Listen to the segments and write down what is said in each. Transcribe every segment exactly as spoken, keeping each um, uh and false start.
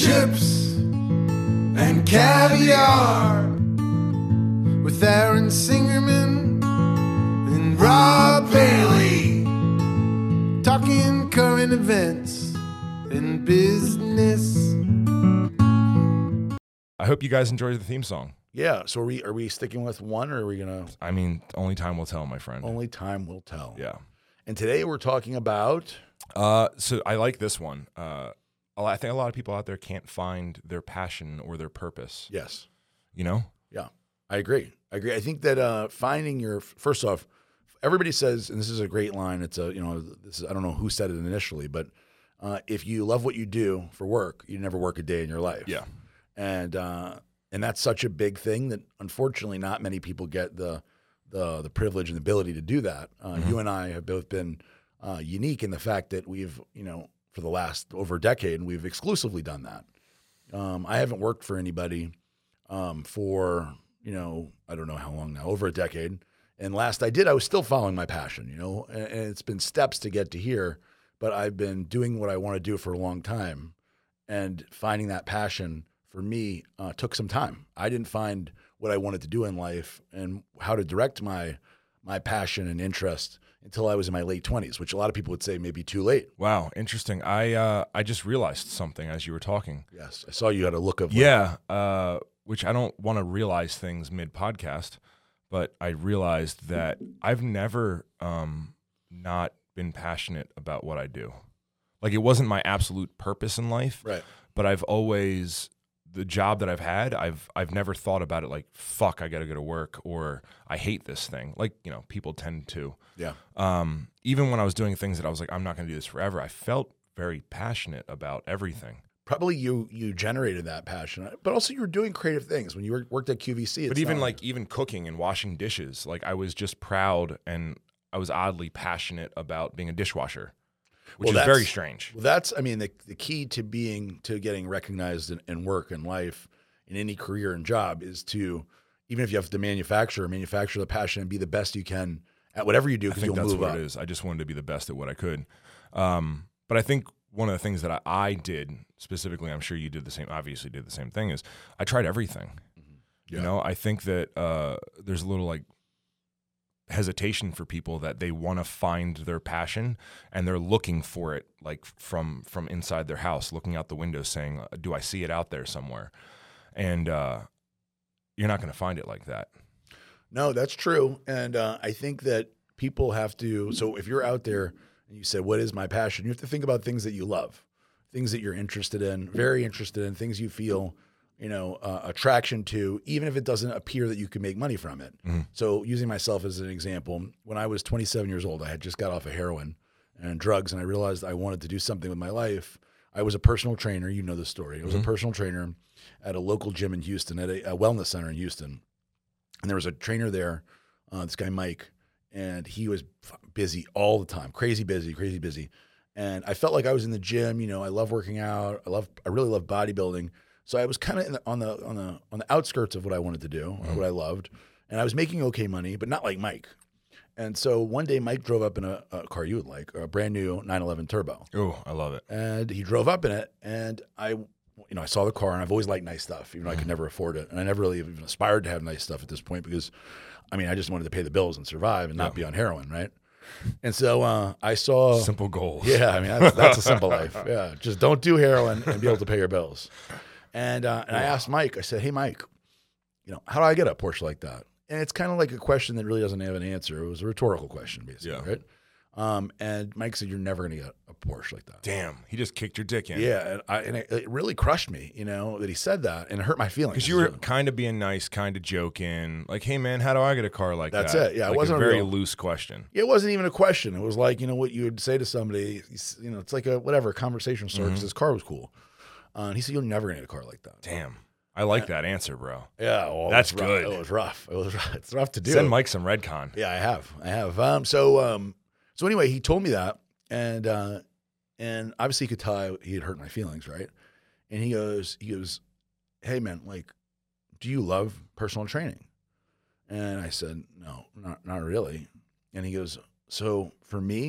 chips and caviar with Aaron Singerman and Rob Bailey, talking current events and business. I hope you guys enjoyed the theme song. Yeah. So are we are we sticking with one, or are we gonna? I mean, only time will tell, my friend. Only time will tell. Yeah. And today we're talking about. Uh, so I like this one. Uh, I think a lot of people out there can't find their passion or their purpose. Yes. You know? Yeah, I agree. I agree. I think that uh, finding your first off, everybody says, and this is a great line. It's a you know, this is I don't know who said it initially, but uh, if you love what you do for work, you never work a day in your life. Yeah. And uh, and that's such a big thing that unfortunately not many people get the the the privilege and the ability to do that. Uh, Mm-hmm. You and I have both been uh, unique in the fact that we've you know for the last over a decade we've exclusively done that. Um, I haven't worked for anybody um, for you know I don't know how long now, over a decade. And last I did, I was still following my passion. You know, and, and it's been steps to get to here, but I've been doing what I want to do for a long time, and finding that passion. For me, uh, took some time. I didn't find what I wanted to do in life and how to direct my my passion and interest until I was in my late twenties, which a lot of people would say maybe too late. Wow, interesting. I uh, I just realized something as you were talking. Yes, I saw you had a look of like, Yeah, uh, which I don't want to realize things mid-podcast, but I realized that I've never um, not been passionate about what I do. Like, it wasn't my absolute purpose in life, right. but I've always... the job that I've had, I've I've never thought about it like, fuck, I got to go to work, or I hate this thing. Like, you know, people tend to. Yeah. Um, even when I was doing things that I was like, I'm not going to do this forever, I felt very passionate about everything. Probably you you generated that passion, but also you were doing creative things when you were, worked at Q V C. It's But even not- like even cooking and washing dishes, like I was just proud and I was oddly passionate about being a dishwasher, which Well, is that's- very strange. Well, that's, I mean, the, the key to being, to getting recognized in, in work and life, in any career and job, is to, even if you have to manufacture, manufacture the passion and be the best you can at whatever you do, I because think you'll that's move what up. it is. I just wanted to be the best at what I could. Um, but I think one of the things that I, I did specifically, I'm sure you did the same, obviously did the same thing, is I tried everything. Yeah. You know, I think that uh, there's a little like hesitation for people that they want to find their passion and they're looking for it like from from inside their house, looking out the window saying, do I see it out there somewhere? And uh, you're not going to find it like that. No, that's true. And uh, I think that people have to, so if you're out there and you say, what is my passion? You have to think about things that you love, things that you're interested in, very interested in, things you feel, you know, uh, attraction to, even if it doesn't appear that you can make money from it. Mm-hmm. So using myself as an example, when I was twenty-seven years old, I had just got off of heroin and drugs, and I realized I wanted to do something with my life. I was a personal trainer. You know the story. I was Mm-hmm. a personal trainer at a local gym in Houston, at a, a wellness center in Houston. And there was a trainer there, uh, this guy Mike, and he was busy all the time, crazy busy, crazy busy. And I felt like I was in the gym. You know, I love working out. I love, I really love bodybuilding. So I was kind of on the on the on the outskirts of what I wanted to do, or what I loved, and I was making okay money, but not like Mike. And so one day, Mike drove up in a, a car you would like, a brand new nine eleven Turbo, Oh, I love it. and he drove up in it, and I, you know, I saw the car, and I've always liked nice stuff, even though I could never afford it, and I never really even aspired to have nice stuff at this point because, I mean, I just wanted to pay the bills and survive and not be on heroin, right? And so uh, I saw Simple goals. Yeah, I mean, that's, that's a simple life. Yeah, just don't do heroin and be able to pay your bills. And uh, and I asked Mike, I said, hey, Mike, you know, how do I get a Porsche like that? And it's kind of like a question that really doesn't have an answer. It was a rhetorical question, basically, Yeah. right? Um, and Mike said, you're never going to get a Porsche like that. Damn, he just kicked your dick in. Yeah, and, I, and it, it really crushed me, you know, that he said that, and it hurt my feelings. Because you were kind of being nice, kind of joking. Like, hey, man, how do I get a car like That's that? it. Yeah, it like wasn't a a very real- loose question. It wasn't even a question. It was like, you know, what you would say to somebody, you know, it's like a, whatever, conversation starter, Mm-hmm. because his car was cool. Uh, and he said, you're never going to get a car like that. Damn. I like that answer, bro. Yeah, well, it That's was rough. good. It was rough. It was rough. It's rough to do. Send Mike some Redcon. Yeah, I have. I have. Um, so, um, so anyway, he told me that, and uh, and obviously he could tell I, he had hurt my feelings, right? And he goes, he goes, hey man, like, do you love personal training? And I said, no, not not really. And he goes, so for me,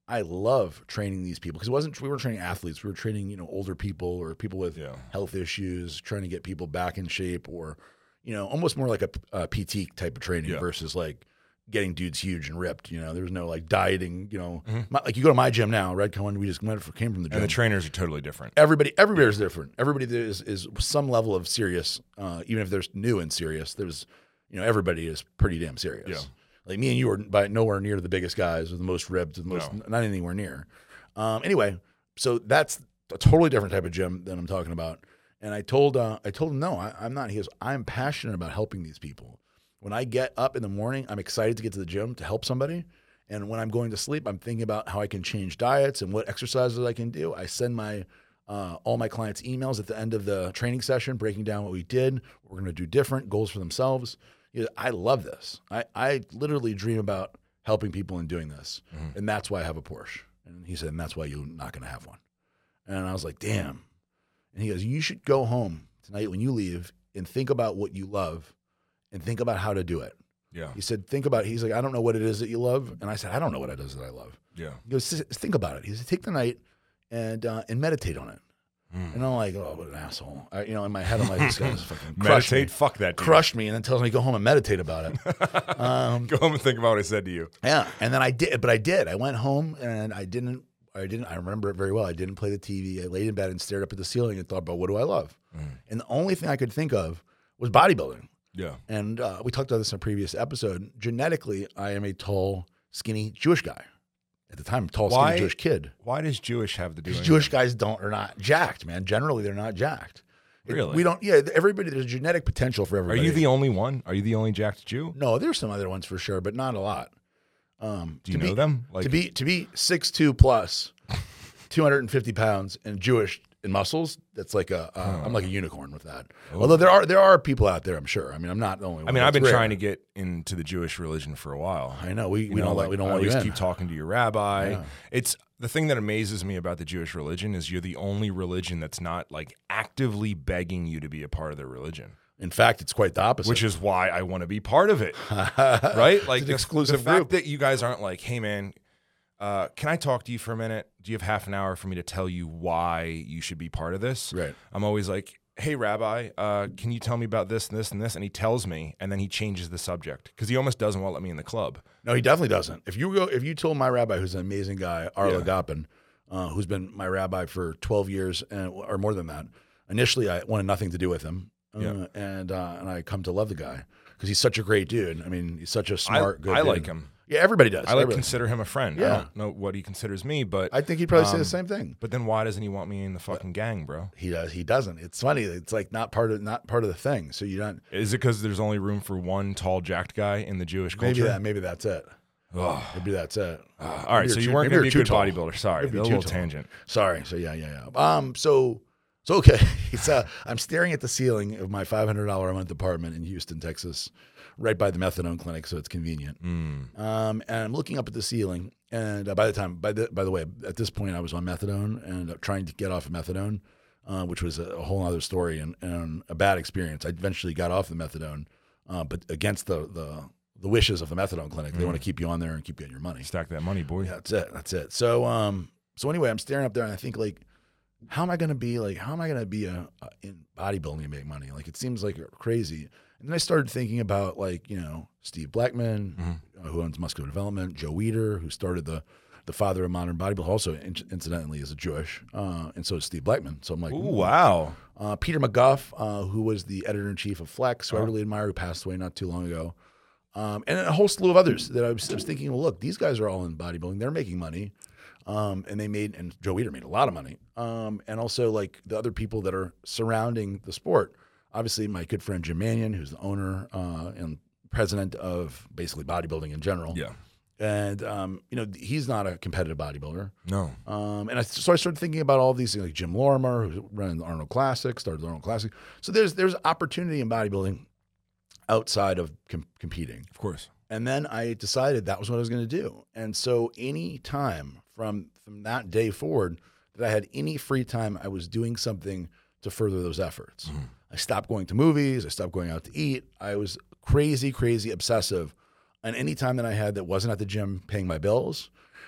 I love training these people because it wasn't we weren't training athletes. We were training, you know, older people or people with Yeah. health issues, trying to get people back in shape, or, you know, almost more like a, a P T type of training Yeah. versus like getting dudes huge and ripped. You know, there was no like dieting. You know, Mm-hmm. my, like you go to my gym now, Red Cohen. We just went for, came from the gym. And the trainers are totally different. Everybody, everybody is different. Everybody there is is some level of serious. Uh, even if there's new and serious, there's, you know, everybody is pretty damn serious. Yeah. Like me and you are by nowhere near the biggest guys or the most ripped, or the most No. not anywhere near. Um, anyway, so that's a totally different type of gym than I'm talking about. And I told uh, I told him no, I, I'm not. He goes, I'm passionate about helping these people. When I get up in the morning, I'm excited to get to the gym to help somebody. And when I'm going to sleep, I'm thinking about how I can change diets and what exercises I can do. I send my uh, all my clients emails at the end of the training session, breaking down what we did, what we're going to do different, goals for themselves. You know, I love this. I, I literally dream about helping people and doing this. Mm-hmm. And that's why I have a Porsche. And he said, and that's why you're not going to have one. And I was like, damn. And he goes, you should go home tonight when you leave and think about what you love and think about how to do it. Yeah. He said, think about it. He's like, I don't know what it is that you love. And I said, I don't know what it is that I love. Yeah. He goes, "S- think about it. He said, take the night and uh, and meditate on it. Mm. And I'm like, oh, what an asshole. I, you know, in my head, I'm like, this guy's fucking crushed Meditate. me. Fuck that. Dude. Crushed me, and then tells me to go home and meditate about it. um, Go home and think about what I said to you. yeah, and then I did, but I did. I went home and I didn't. I didn't. I remember it very well. I didn't play the T V. I laid in bed and stared up at the ceiling and thought about what do I love. Mm. And the only thing I could think of was bodybuilding. Yeah. And uh, we talked about this in a previous episode. Genetically, I am a tall, skinny Jewish guy. At the time, tall, Why- skinny Jewish kid. Why does Jewish have to do Because it? Jewish guys don't are not jacked, man. Generally, they're not jacked. It- Really? we don't. Yeah, everybody. There's genetic potential for Are everybody. you the only one? Are you the only jacked Jew? No, there's some other ones for sure, but not a lot. Um, Do you to know be, them? Like to be to be six two plus, two hundred fifty pounds, and Jewish in muscles. That's like a. Uh, I'm like a unicorn with that. Although there are there are people out there, I'm sure. I mean, I'm not the only one. I mean, I've been It's rare. trying to get into the Jewish religion for a while. I know we, we You don't know, let, like, we don't I want you always in. keep talking to your rabbi. Yeah. It's the thing that amazes me about the Jewish religion is you're the only religion that's not like actively begging you to be a part of their religion, In fact, it's quite the opposite. which is why I want to be part of it. Right? Like an the, exclusive the fact group. that you guys aren't like, hey man, uh, can I talk to you for a minute? Do you have half an hour for me to tell you why you should be part of this? Right. I'm always like, hey, Rabbi, uh, can you tell me about this and this and this? And he tells me, and then he changes the subject because he almost doesn't want to let me in the club. No, he definitely doesn't. If you go, if you told my rabbi, who's an amazing guy, Arlo Yeah. Goppin, uh, who's been my rabbi for twelve years and, or more than that. Initially, I wanted nothing to do with him, uh, Yeah. and uh, and I come to love the guy because he's such a great dude. I mean, he's such a smart, I, good. I dude. like him. Yeah, everybody does. I like Everybody- consider him a friend. I Yeah. don't know what he considers me, but I think he'd probably say um, the same thing. But then why doesn't he want me in the fucking gang, bro? He does. He doesn't. It's funny. It's like not part of not part of the thing. So you don't. Is it because there's only room for one tall, jacked guy in the Jewish Maybe culture? that. Maybe that's it. Ugh. Maybe that's it. all right, Maybe so you're you too- weren't maybe going to be a you're good too tall. bodybuilder. Sorry, Maybe a too little tall. tangent. Sorry. So yeah, yeah, yeah. Um. So so okay. It's uh. I'm staring at the ceiling of my five hundred dollar a month apartment in Houston, Texas, right by the methadone clinic, so it's convenient. Mm. Um. And I'm looking up at the ceiling, and uh, by the time, by the by the way, at this point, I was on methadone and uh, trying to get off of methadone, uh, which was a, a whole other story and, and a bad experience. I eventually got off the methadone, uh, but against the the the wishes of the methadone clinic, they want to keep you on there and keep getting your money. Stack that money, boy. Yeah, that's it. That's it. So, um, so anyway, I'm staring up there and I think like, how am I going to be like, how am I going to be a, a in bodybuilding and make money? Like, it seems like crazy. And then I started thinking about like, you know, Steve Blackman, Mm-hmm. uh, who owns Muscular Development, Joe Weider, who started the, the father of modern bodybuilding, also in, incidentally is a Jewish, uh, and so is Steve Blackman. So I'm like, Ooh, ooh. wow. Uh, Peter McGuff, uh, who was the editor in chief of Flex, who I Oh. really admire, who passed away not too long ago. Um, and a whole slew of others that I was, I was thinking, well, look, these guys are all in bodybuilding. They're making money. Um, and they made, and Joe Weider made a lot of money. Um, and also like the other people that are surrounding the sport. Obviously, my good friend Jim Mannion, who's the owner uh, and president of basically bodybuilding in general. Yeah. And, um, you know, he's not a competitive bodybuilder. No. Um, and I, so I started thinking about all these things, like Jim Lorimer, who's running the Arnold Classic, started the Arnold Classic. So there's there's opportunity in bodybuilding outside of com- competing. Of course. And then I decided that was what I was going to do. And so any time from from that day forward that I had any free time, I was doing something to further those efforts. Mm-hmm. I stopped going to movies. I stopped going out to eat. I was crazy, crazy obsessive. And any time that I had that wasn't at the gym paying my bills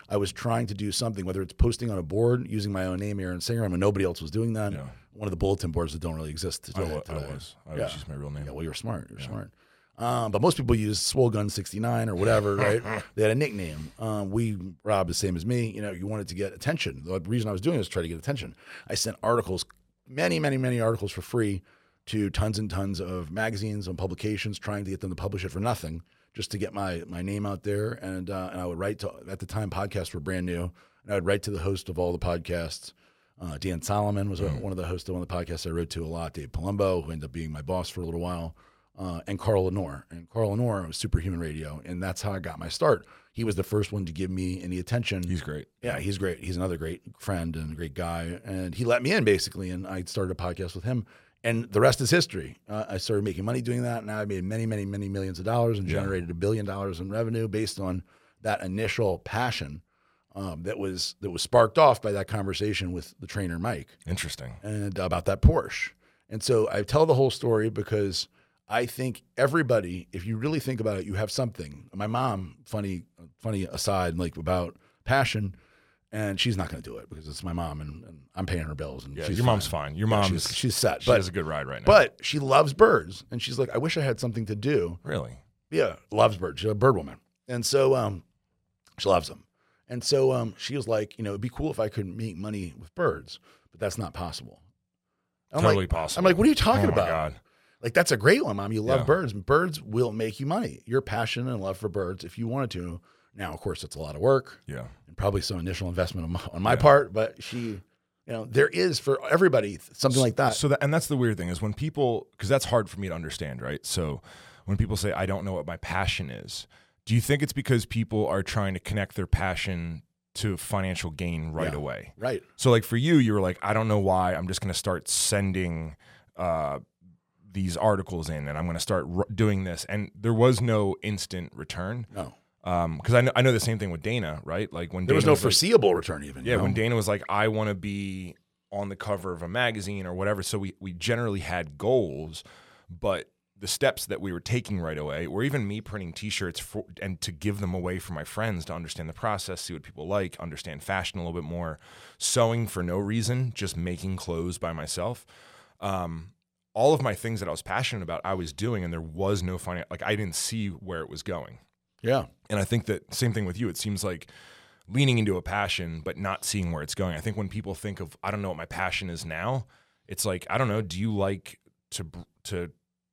I was trying to do something, whether it's posting on a board using my own name, Aaron Singer, when nobody else was doing that. Yeah. One of the bulletin boards that don't really exist I, today. wa- I today. was. I Yeah. was using my real name. Yeah, well, you're smart. You're Yeah. smart. Um, but most people use Swole Gun sixty-nine or whatever, right? They had a nickname. Um, we, Rob, the same as me. You know, you wanted to get attention. The reason I was doing it was to try to get attention. I sent articles, many, many, many articles for free to tons and tons of magazines and publications, trying to get them to publish it for nothing, just to get my my name out there. And uh, and I would write to, at the time, podcasts were brand new, and I would write to the host of all the podcasts. Uh, Dan Solomon was Mm. one of the hosts of one of the podcasts I wrote to a lot. Dave Palumbo, who ended up being my boss for a little while. Uh, and Carl Lenore. And Carl Lenore was Superhuman Radio, and that's how I got my start. He was the first one to give me any attention. He's great. Yeah, he's great. He's another great friend and a great guy. And he let me in, basically, and I started a podcast with him. And the rest is history. Uh, I started making money doing that. Now I made many, many, many millions of dollars and Yeah. generated a billion dollars in revenue based on that initial passion um, that was that was sparked off by that conversation with the trainer, Mike, Interesting. and about that Porsche. And so I tell the whole story because I think everybody, if you really think about it, you have something. My mom, funny, funny aside, like about passion, and she's not going to do it because it's my mom, and, and I'm paying her bills. And Yeah, she's your mom's fine. Your Yeah, mom's she's, she's set, she but has a good ride right now. but she loves birds, and she's like, I wish I had something to do. really, Yeah, loves birds. She's a bird woman, and so um, she loves them. And so um, she was like, you know, it'd be cool if I could make money with birds, but that's not possible. I'm totally like, possible. I'm like, what are you talking oh my about? God. Like, that's a great one, Mom. You love Yeah. birds. Birds will make you money. Your passion and love for birds, if you wanted to. Now, of course, it's a lot of work Yeah. and probably some initial investment on my, on my Yeah. part, but she, you know, there is for everybody something like that. So that, and that's the weird thing is when people, because that's hard for me to understand, right? So when people say, I don't know what my passion is, do you think it's because people are trying to connect their passion to financial gain right Yeah. away? Right. So like for you, you were like, I don't know why, I'm just going to start sending uh, these articles in and I'm going to start r- doing this. And there was no instant return. No. Um, cause I know, I know the same thing with Dana, right? Like when There was Dana no like- foreseeable return even. yeah, you know? when Dana was like, I want to be on the cover of a magazine or whatever. So we, we generally had goals, but the steps that we were taking right away, or even me printing T-shirts for, and to give them away for my friends to understand the process, see what people like, understand fashion a little bit more, sewing for no reason, just making clothes by myself. Um, all of my things that I was passionate about, I was doing, and there was no finance. Like I didn't see where it was going. Yeah. And I think that same thing with you. It seems like leaning into a passion, but not seeing where it's going. I think when people think of, I don't know what my passion is now, it's like, I don't know, do you like to to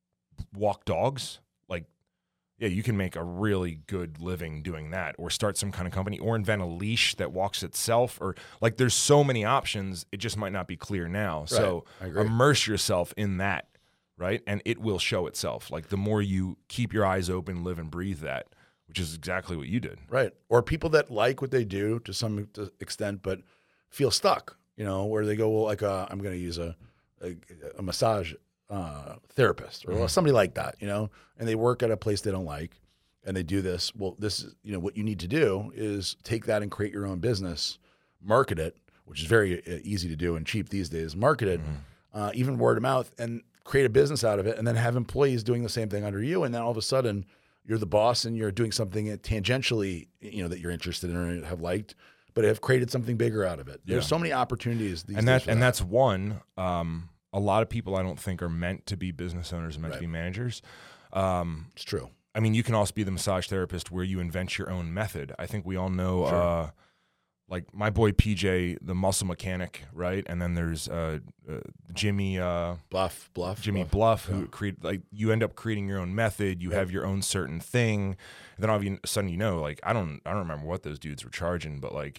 walk dogs? Like, yeah, you can make a really good living doing that, or start some kind of company, or invent a leash that walks itself, or like there's so many options. It just might not be clear now. So I agree. immerse yourself in that, right? And it will show itself. Like the more you keep your eyes open, live and breathe that, which is exactly what you did. Right. Or people that like what they do to some extent, but feel stuck, you know, where they go, well, like, uh, I'm going to use a, a, a massage uh, therapist or Mhm. somebody like that, you know, and they work at a place they don't like and they do this. Well, this is, you know, what you need to do is take that and create your own business, market it, which is very uh, easy to do and cheap these days, market it, Mhm. uh, even word of mouth, and create a business out of it, and then have employees doing the same thing under you. And then all of a sudden, you're the boss and you're doing something tangentially, you know, that you're interested in or have liked, but have created something bigger out of it. There's Yeah. so many opportunities these and days that for and that. that's one. Um, a lot of people I don't think are meant to be business owners, are meant Right. to be managers. Um, It's true. I mean, you can also be the massage therapist where you invent your own method. I think we all know, Sure. uh, like my boy P J, the muscle mechanic, right? And then there's uh, uh, Jimmy. Uh, Bluff, bluff, Jimmy bluff. Bluff, who Yeah. create like you end up creating your own method. You Right. have your own certain thing. And then all of a sudden, you know, like I don't, I don't remember what those dudes were charging, but like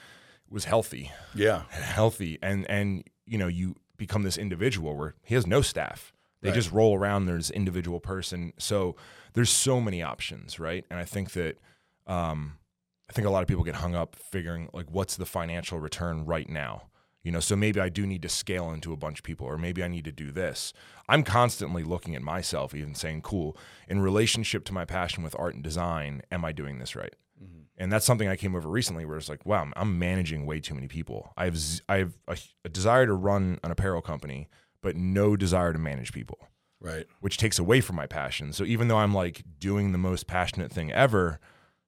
it was healthy, Yeah. healthy, and and you know, you become this individual where he has no staff. They Right. just roll around. There's this individual person. So there's so many options, right? And I think that, um, I think a lot of people get hung up figuring like, what's the financial return right now? You know, so maybe I do need to scale into a bunch of people, or maybe I need to do this. I'm constantly looking at myself, even saying, cool, in relationship to my passion with art and design, am I doing this right? Mm-hmm. And that's something I came over recently where it's like, wow, I'm, I'm managing way too many people. I have, z- I have a, a desire to run an apparel company, but no desire to manage people, Right. which takes away from my passion. So even though I'm like doing the most passionate thing ever,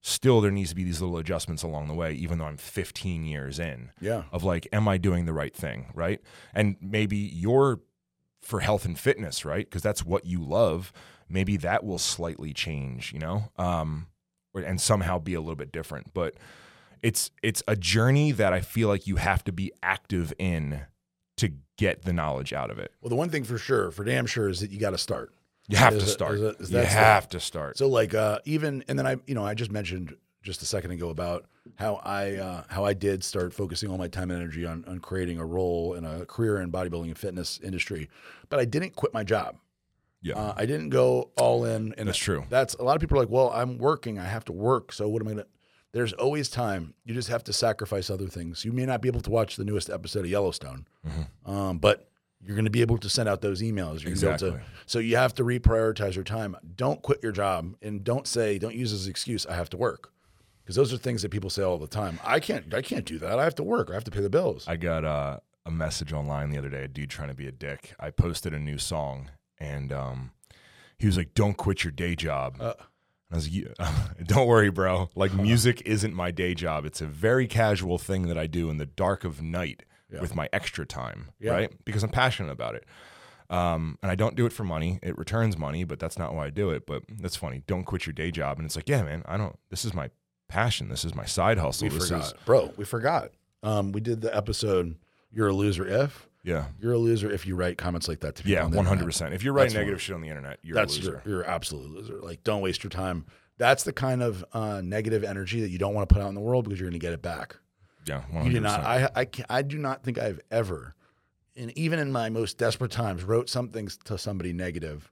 still there needs to be these little adjustments along the way, even though I'm fifteen years in. Yeah. Of like, am I doing the right thing, right? And maybe you're for health and fitness, right? Because that's what you love. Maybe that will slightly change, you know, um, and somehow be a little bit different. But it's it's a journey that I feel like you have to be active in to get the knowledge out of it. Well, the one thing for sure, for damn sure, is that you got to start. You have Is to it- start. is it- is You that have start? to start. So like uh, even and then I you know I just mentioned just a second ago about how I uh, how I did start focusing all my time and energy on on creating a role in a career in bodybuilding and fitness industry, but I didn't quit my job. Yeah, Uh, I didn't go all in. And that's true. That's a lot of people are like, well, I'm working. I have to work. So what am I going to? There's always time. You just have to sacrifice other things. You may not be able to watch the newest episode of Yellowstone, Mm-hmm. um, but you're going to be able to send out those emails. You're gonna be able to- Exactly. so you have to reprioritize your time. Don't quit your job, and don't say, don't use as an excuse, I have to work. Because those are things that people say all the time. I can't, I can't do that. I have to work. I have to pay the bills. I got uh, a message online the other day, a dude trying to be a dick. I posted a new song, and um, he was like, don't quit your day job. Uh, I was like, "Yeah, don't worry, bro. Like, music isn't my day job. It's a very casual thing that I do in the dark of night Yeah. with my extra time, Yeah. right? Because I'm passionate about it. Um, and I don't do it for money. It returns money, but that's not why I do it. But that's funny. Don't quit your day job. And it's like, yeah, man, I don't, this is my passion. This is my side hustle. we this forgot, is, bro. We forgot. Um, we did the episode. You're a loser if yeah. you're a loser if you write comments like that to people Yeah, on the one hundred internet. percent. If you're writing That's negative one. shit on the internet, you're That's a loser. You're, you're an absolute loser. Like, don't waste your time. That's the kind of uh, negative energy that you don't want to put out in the world because you're going to get it back. Yeah, one You hundred did percent. not. I I, can't, I do not think I've ever, and even in my most desperate times, wrote something to somebody negative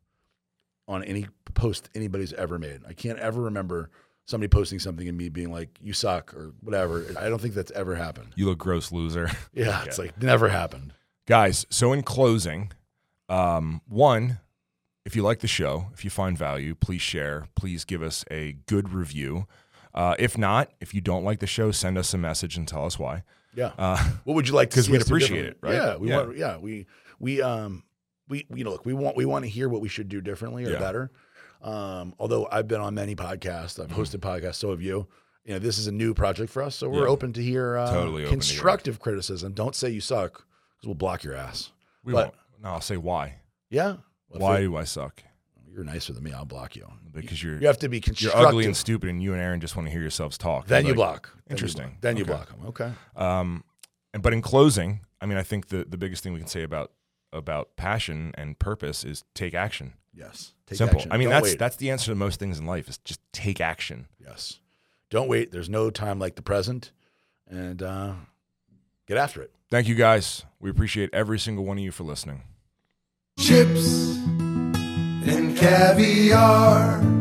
on any post anybody's ever made. I can't ever remember somebody posting something and me being like, "You suck" or whatever. I don't think that's ever happened. You look gross, loser. Yeah, it's like never happened. Guys, so in closing, um, one, if you like the show, if you find value, please share. Please give us a good review. Uh, if not, if you don't like the show, send us a message and tell us why. Yeah. Uh, What would you like to 'cause see? we'd us do appreciate differently? it, right? Yeah, we Yeah. want. Yeah, we we um we you know look we want we want to hear what we should do differently or Yeah. better. Um, although I've been on many podcasts, I've hosted podcasts, so have you. You know, this is a new project for us, so we're Mm-hmm. Yeah. open to hear uh, Totally open to hear. constructive criticism. Don't say you suck because we'll block your ass. we But- won't. No, I'll say why. Yeah. Well, if Why it- do I suck? You're nicer than me. I'll block you. Because you're You have to be you're constructive. ugly and stupid, and you and Aaron just want to hear yourselves talk. Then You're you like, block. Then you Interesting. block. Then you Okay. block them. Okay. Um, and but in closing, I mean, I think the the biggest thing we can say about about passion and purpose is take action. Yes. Take Simple. action. I mean, Don't that's wait. that's the answer to most things in life is just take action. Yes. Don't wait. There's no time like the present, and uh, get after it. Thank you guys. We appreciate every single one of you for listening. Chips and caviar.